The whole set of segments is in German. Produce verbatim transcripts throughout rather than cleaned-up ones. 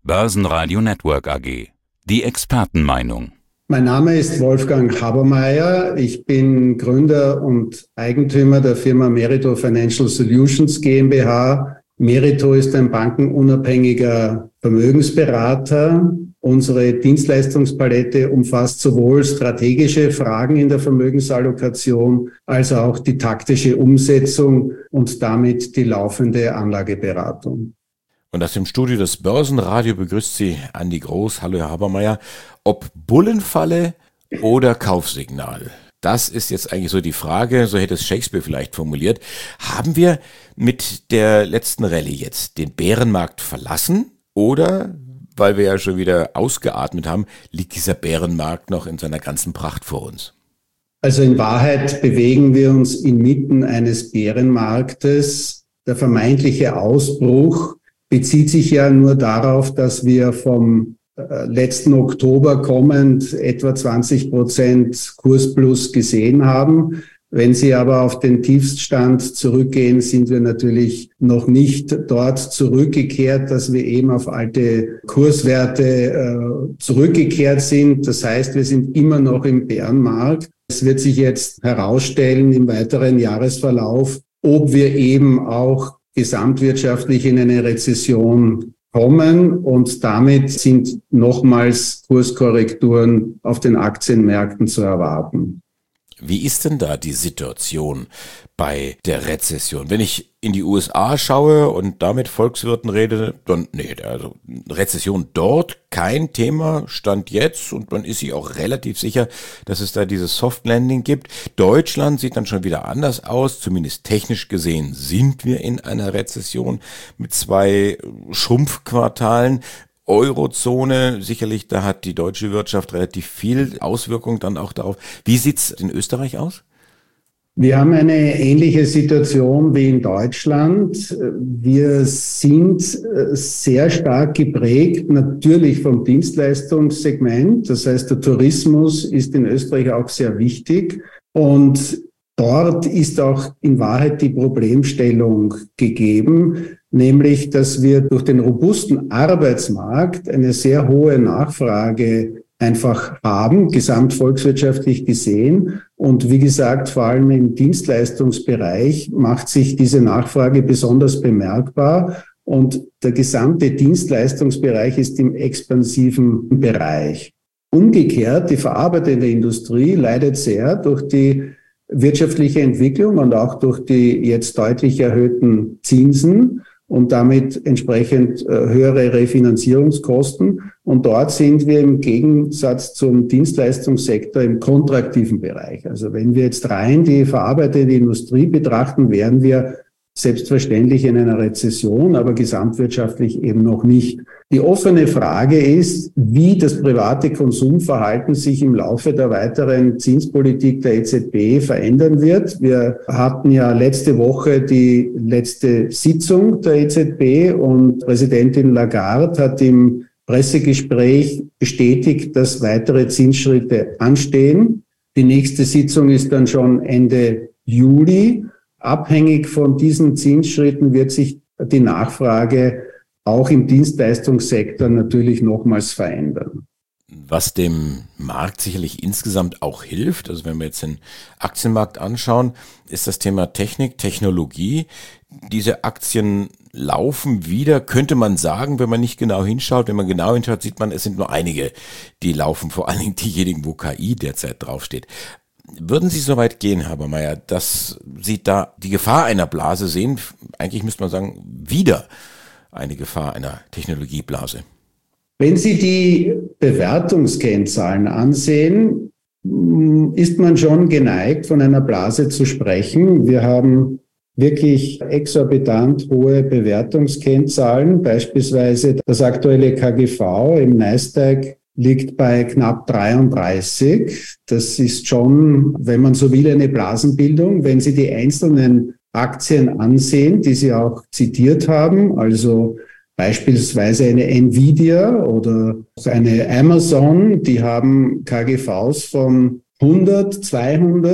Börsenradio Network A G. Die Expertenmeinung. Mein Name ist Wolfgang Habermayr. Ich bin Gründer und Eigentümer der Firma Merito Financial Solutions GmbH. Merito ist ein bankenunabhängiger Vermögensberater. Unsere Dienstleistungspalette umfasst sowohl strategische Fragen in der Vermögensallokation als auch die taktische Umsetzung und damit die laufende Anlageberatung. Und aus dem Studio des Börsenradio begrüßt Sie Andi Groß. Hallo Herr Habermayr. Ob Bullenfalle oder Kaufsignal? Das ist jetzt eigentlich so die Frage, so hätte es Shakespeare vielleicht formuliert. Haben wir mit der letzten Rallye jetzt den Bärenmarkt verlassen oder, weil wir ja schon wieder ausgeatmet haben, liegt dieser Bärenmarkt noch in seiner ganzen Pracht vor uns? Also in Wahrheit bewegen wir uns inmitten eines Bärenmarktes. Der vermeintliche Ausbruch bezieht sich ja nur darauf, dass wir vom letzten Oktober kommend etwa zwanzig Prozent Kursplus gesehen haben. Wenn Sie aber auf den Tiefststand zurückgehen, sind wir natürlich noch nicht dort zurückgekehrt, dass wir eben auf alte Kurswerte äh, zurückgekehrt sind. Das heißt, wir sind immer noch im Bärenmarkt. Es wird sich jetzt herausstellen im weiteren Jahresverlauf, ob wir eben auch gesamtwirtschaftlich in eine Rezession kommen, und damit sind nochmals Kurskorrekturen auf den Aktienmärkten zu erwarten. Wie ist denn da die Situation bei der Rezession? Wenn ich in die U S A schaue und da mit Volkswirten rede, dann, nee, also Rezession dort kein Thema, Stand jetzt, und man ist sich auch relativ sicher, dass es da dieses Soft Landing gibt. Deutschland sieht dann schon wieder anders aus, zumindest technisch gesehen sind wir in einer Rezession mit zwei Schrumpfquartalen. Eurozone, sicherlich, da hat die deutsche Wirtschaft relativ viel Auswirkung dann auch darauf. Wie sieht's in Österreich aus? Wir haben eine ähnliche Situation wie in Deutschland. Wir sind sehr stark geprägt, natürlich vom Dienstleistungssegment. Das heißt, der Tourismus ist in Österreich auch sehr wichtig. Und dort ist auch in Wahrheit die Problemstellung gegeben, nämlich, dass wir durch den robusten Arbeitsmarkt eine sehr hohe Nachfrage einfach haben, gesamtvolkswirtschaftlich gesehen. Und wie gesagt, vor allem im Dienstleistungsbereich macht sich diese Nachfrage besonders bemerkbar. Und der gesamte Dienstleistungsbereich ist im expansiven Bereich. Umgekehrt, die verarbeitende Industrie leidet sehr durch die wirtschaftliche Entwicklung und auch durch die jetzt deutlich erhöhten Zinsen und damit entsprechend äh, höhere Refinanzierungskosten. Und dort sind wir im Gegensatz zum Dienstleistungssektor im kontraktiven Bereich. Also wenn wir jetzt rein die verarbeitende Industrie betrachten, wären wir selbstverständlich in einer Rezession, aber gesamtwirtschaftlich eben noch nicht. Die offene Frage ist, wie das private Konsumverhalten sich im Laufe der weiteren Zinspolitik der E Z B verändern wird. Wir hatten ja letzte Woche die letzte Sitzung der E Z B und Präsidentin Lagarde hat im Pressegespräch bestätigt, dass weitere Zinsschritte anstehen. Die nächste Sitzung ist dann schon Ende Juli. Abhängig von diesen Zinsschritten wird sich die Nachfrage auch im Dienstleistungssektor natürlich nochmals verändern. Was dem Markt sicherlich insgesamt auch hilft, also wenn wir jetzt den Aktienmarkt anschauen, ist das Thema Technik, Technologie. Diese Aktien laufen wieder, könnte man sagen, wenn man nicht genau hinschaut. Wenn man genau hinschaut, sieht man, es sind nur einige, die laufen, vor allen Dingen diejenigen, wo K I derzeit draufsteht. Würden Sie so weit gehen, Herr Habermayr, dass Sie da die Gefahr einer Blase sehen? Eigentlich müsste man sagen, wieder eine Gefahr einer Technologieblase. Wenn Sie die Bewertungskennzahlen ansehen, ist man schon geneigt, von einer Blase zu sprechen. Wir haben wirklich exorbitant hohe Bewertungskennzahlen. Beispielsweise das aktuelle K G V im Nasdaq liegt bei knapp dreiunddreißig. Das ist schon, wenn man so will, eine Blasenbildung. Wenn Sie die einzelnen Aktien ansehen, die Sie auch zitiert haben, also beispielsweise eine Nvidia oder eine Amazon, die haben K G Vs von hundert, zweihundert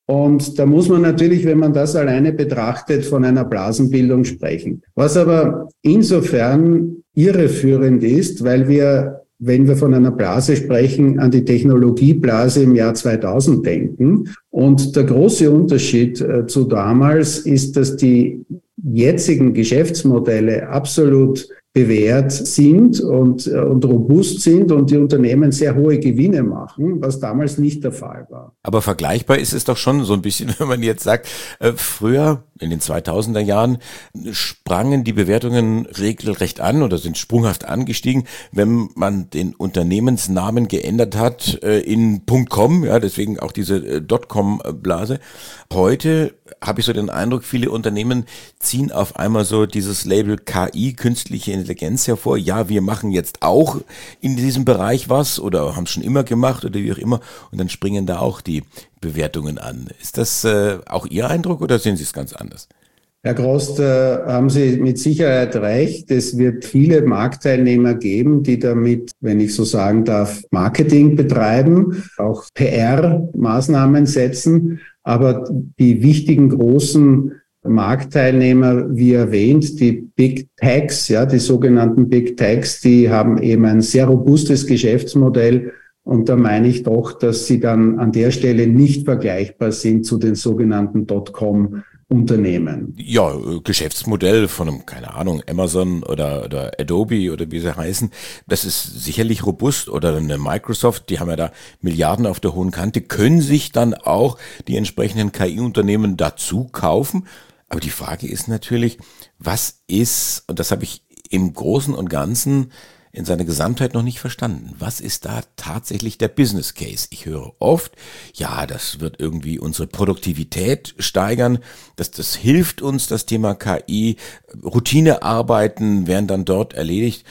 Und da muss man natürlich, wenn man das alleine betrachtet, von einer Blasenbildung sprechen. Was aber insofern irreführend ist, weil wir, wenn wir von einer Blase sprechen, an die Technologieblase im Jahr zweitausend denken. Und der große Unterschied äh, zu damals ist, dass die jetzigen Geschäftsmodelle absolut bewährt sind und, und robust sind und die Unternehmen sehr hohe Gewinne machen, was damals nicht der Fall war. Aber vergleichbar ist es doch schon so ein bisschen, wenn man jetzt sagt, äh, früher in den zweitausender Jahren sprangen die Bewertungen regelrecht an oder sind sprunghaft angestiegen, wenn man den Unternehmensnamen geändert hat äh, in .com, ja, deswegen auch diese äh, Dotcom-Blase. Heute habe ich so den Eindruck, viele Unternehmen ziehen auf einmal so dieses Label K I, künstliche Intelligenz hervor. Ja, wir machen jetzt auch in diesem Bereich was oder haben es schon immer gemacht oder wie auch immer. Und dann springen da auch die Bewertungen an. Ist das äh, auch Ihr Eindruck oder sehen Sie es ganz anders? Herr Grost, äh, haben Sie mit Sicherheit recht. Es wird viele Marktteilnehmer geben, die damit, wenn ich so sagen darf, Marketing betreiben, auch P R-Maßnahmen setzen. Aber die wichtigen großen Marktteilnehmer, wie erwähnt, die Big Techs, ja, die sogenannten Big Techs, die haben eben ein sehr robustes Geschäftsmodell. Und da meine ich doch, dass sie dann an der Stelle nicht vergleichbar sind zu den sogenannten Dotcom-Unternehmen. Ja, Geschäftsmodell von einem, keine Ahnung, Amazon oder, oder Adobe oder wie sie heißen, das ist sicherlich robust, oder eine Microsoft, die haben ja da Milliarden auf der hohen Kante, können sich dann auch die entsprechenden K I-Unternehmen dazu kaufen. Aber die Frage ist natürlich, was ist, und das habe ich im Großen und Ganzen in seiner Gesamtheit noch nicht verstanden. Was ist da tatsächlich der Business Case? Ich höre oft, ja, das wird irgendwie unsere Produktivität steigern, das, das hilft uns, das Thema K I, Routinearbeiten werden dann dort erledigt,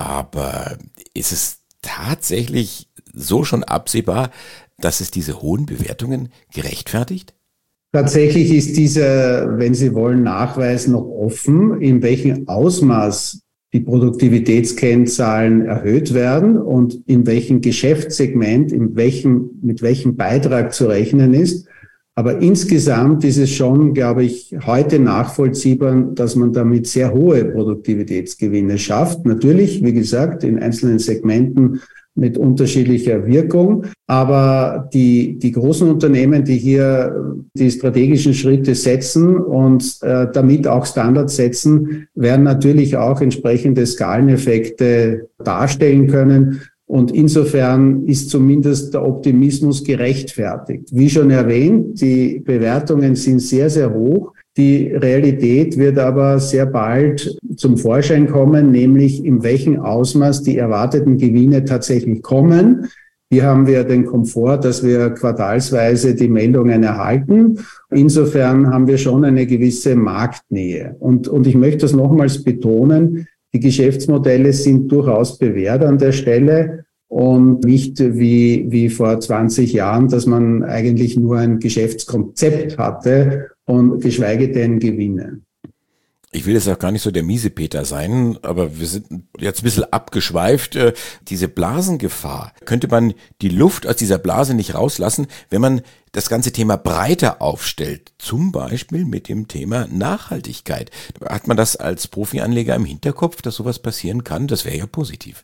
aber ist es tatsächlich so schon absehbar, dass es diese hohen Bewertungen gerechtfertigt? Tatsächlich ist dieser, wenn Sie wollen, Nachweis noch offen, in welchem Ausmaß die Produktivitätskennzahlen erhöht werden und in welchem Geschäftssegment, in welchem, mit welchem Beitrag zu rechnen ist. Aber insgesamt ist es schon, glaube ich, heute nachvollziehbar, dass man damit sehr hohe Produktivitätsgewinne schafft. Natürlich, wie gesagt, in einzelnen Segmenten mit unterschiedlicher Wirkung. Aber die, die großen Unternehmen, die hier die strategischen Schritte setzen und äh, damit auch Standards setzen, werden natürlich auch entsprechende Skaleneffekte darstellen können. Und insofern ist zumindest der Optimismus gerechtfertigt. Wie schon erwähnt, die Bewertungen sind sehr, sehr hoch. Die Realität wird aber sehr bald zum Vorschein kommen, nämlich in welchem Ausmaß die erwarteten Gewinne tatsächlich kommen. Hier haben wir den Komfort, dass wir quartalsweise die Meldungen erhalten. Insofern haben wir schon eine gewisse Marktnähe. Und, und ich möchte das nochmals betonen, die Geschäftsmodelle sind durchaus bewährt an der Stelle und nicht wie, wie vor zwanzig Jahren, dass man eigentlich nur ein Geschäftskonzept hatte und geschweige denn Gewinne. Ich will jetzt auch gar nicht so der Miesepeter sein, aber wir sind jetzt ein bisschen abgeschweift. Diese Blasengefahr, könnte man die Luft aus dieser Blase nicht rauslassen, wenn man das ganze Thema breiter aufstellt, zum Beispiel mit dem Thema Nachhaltigkeit. Hat man das als Profianleger im Hinterkopf, dass sowas passieren kann? Das wäre ja positiv.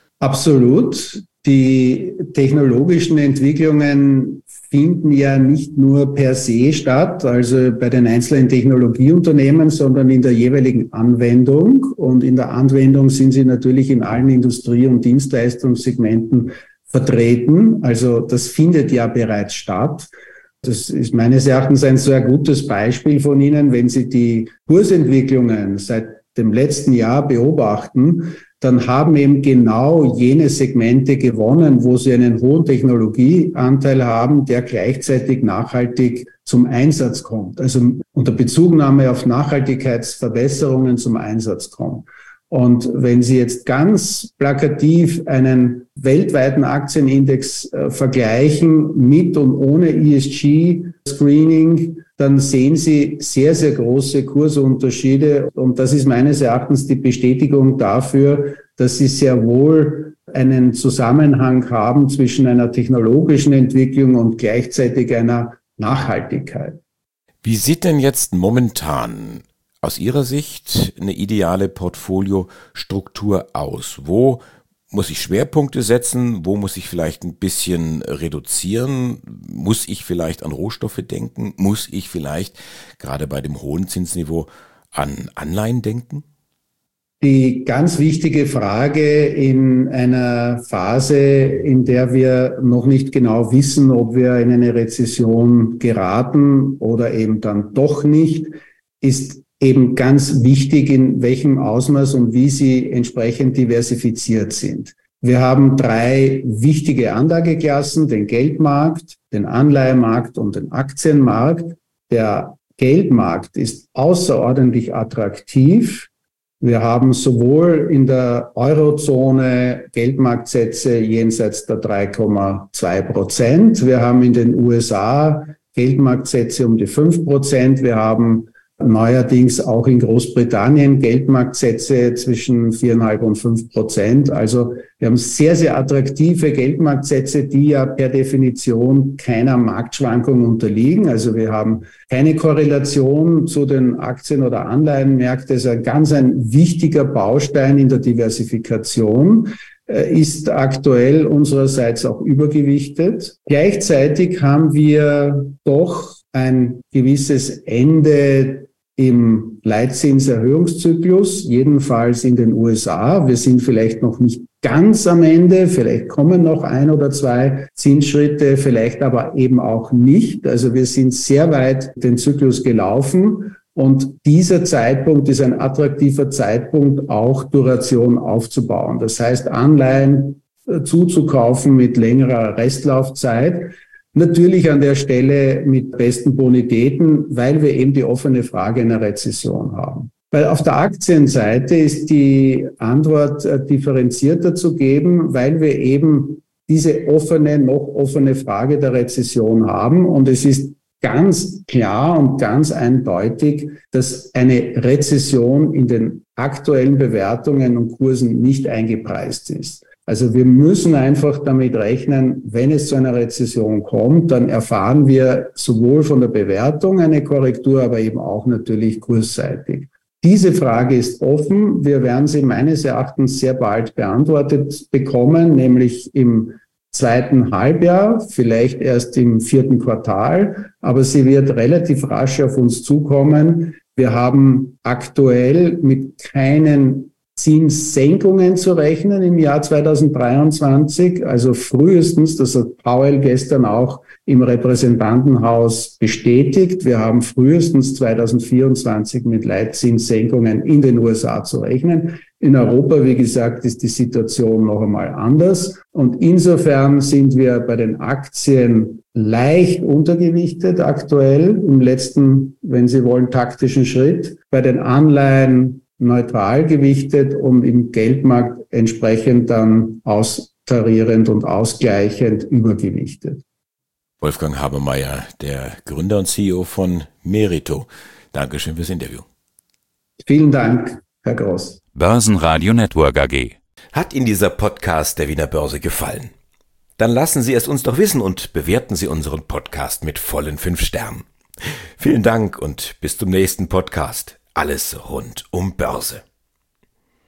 Absolut. Die technologischen Entwicklungen finden ja nicht nur per se statt, also bei den einzelnen Technologieunternehmen, sondern in der jeweiligen Anwendung. Und in der Anwendung sind sie natürlich in allen Industrie- und Dienstleistungssegmenten vertreten. Also das findet ja bereits statt. Das ist meines Erachtens ein sehr gutes Beispiel von Ihnen. Wenn Sie die Kursentwicklungen seit dem letzten Jahr beobachten, dann haben eben genau jene Segmente gewonnen, wo sie einen hohen Technologieanteil haben, der gleichzeitig nachhaltig zum Einsatz kommt, also unter Bezugnahme auf Nachhaltigkeitsverbesserungen zum Einsatz kommt. Und wenn Sie jetzt ganz plakativ einen weltweiten Aktienindex äh, vergleichen mit und ohne E S G-Screening, dann sehen Sie sehr, sehr große Kursunterschiede. Und das ist meines Erachtens die Bestätigung dafür, dass Sie sehr wohl einen Zusammenhang haben zwischen einer technologischen Entwicklung und gleichzeitig einer Nachhaltigkeit. Wie sieht denn jetzt momentan aus Ihrer Sicht eine ideale Portfoliostruktur aus? Wo muss ich Schwerpunkte setzen? Wo muss ich vielleicht ein bisschen reduzieren? Muss ich vielleicht an Rohstoffe denken? Muss ich vielleicht gerade bei dem hohen Zinsniveau an Anleihen denken? Die ganz wichtige Frage in einer Phase, in der wir noch nicht genau wissen, ob wir in eine Rezession geraten oder eben dann doch nicht, ist eben ganz wichtig, in welchem Ausmaß und wie sie entsprechend diversifiziert sind. Wir haben drei wichtige Anlageklassen, den Geldmarkt, den Anleihemarkt und den Aktienmarkt. Der Geldmarkt ist außerordentlich attraktiv. Wir haben sowohl in der Eurozone Geldmarktsätze jenseits der drei Komma zwei Prozent. Wir haben in den U S A Geldmarktsätze um die fünf Prozent. Wir haben neuerdings auch in Großbritannien Geldmarktsätze zwischen vier Komma fünf und fünf Prozent. Also wir haben sehr, sehr attraktive Geldmarktsätze, die ja per Definition keiner Marktschwankung unterliegen. Also wir haben keine Korrelation zu den Aktien- oder Anleihenmärkten. Das ist ein ganz ein wichtiger Baustein in der Diversifikation, ist aktuell unsererseits auch übergewichtet. Gleichzeitig haben wir doch ein gewisses Ende im Leitzinserhöhungszyklus, jedenfalls in den U S A. Wir sind vielleicht noch nicht ganz am Ende, vielleicht kommen noch ein oder zwei Zinsschritte, vielleicht aber eben auch nicht. Also wir sind sehr weit den Zyklus gelaufen und dieser Zeitpunkt ist ein attraktiver Zeitpunkt, auch Duration aufzubauen. Das heißt, Anleihen zuzukaufen mit längerer Restlaufzeit. Natürlich an der Stelle mit besten Bonitäten, weil wir eben die offene Frage einer Rezession haben. Weil auf der Aktienseite ist die Antwort differenzierter zu geben, weil wir eben diese offene, noch offene Frage der Rezession haben. Und es ist ganz klar und ganz eindeutig, dass eine Rezession in den aktuellen Bewertungen und Kursen nicht eingepreist ist. Also wir müssen einfach damit rechnen, wenn es zu einer Rezession kommt, dann erfahren wir sowohl von der Bewertung eine Korrektur, aber eben auch natürlich kursseitig. Diese Frage ist offen. Wir werden sie meines Erachtens sehr bald beantwortet bekommen, nämlich im zweiten Halbjahr, vielleicht erst im vierten Quartal, aber sie wird relativ rasch auf uns zukommen. Wir haben aktuell mit keinen Zinssenkungen zu rechnen im Jahr zweitausenddreiundzwanzig, also frühestens, das hat Powell gestern auch im Repräsentantenhaus bestätigt, wir haben frühestens zweitausendvierundzwanzig mit Leitzinssenkungen in den U S A zu rechnen. In Europa, wie gesagt, ist die Situation noch einmal anders und insofern sind wir bei den Aktien leicht untergewichtet aktuell im letzten, wenn Sie wollen, taktischen Schritt, bei den Anleihen neutral gewichtet und im Geldmarkt entsprechend dann austarierend und ausgleichend übergewichtet. Wolfgang Habermeyer, der Gründer und C E O von Merito. Dankeschön fürs Interview. Vielen Dank, Herr Groß. Börsenradio Network A G. Hat Ihnen dieser Podcast der Wiener Börse gefallen? Dann lassen Sie es uns doch wissen und bewerten Sie unseren Podcast mit vollen fünf Sternen. Vielen Dank und bis zum nächsten Podcast. Alles rund um Börse.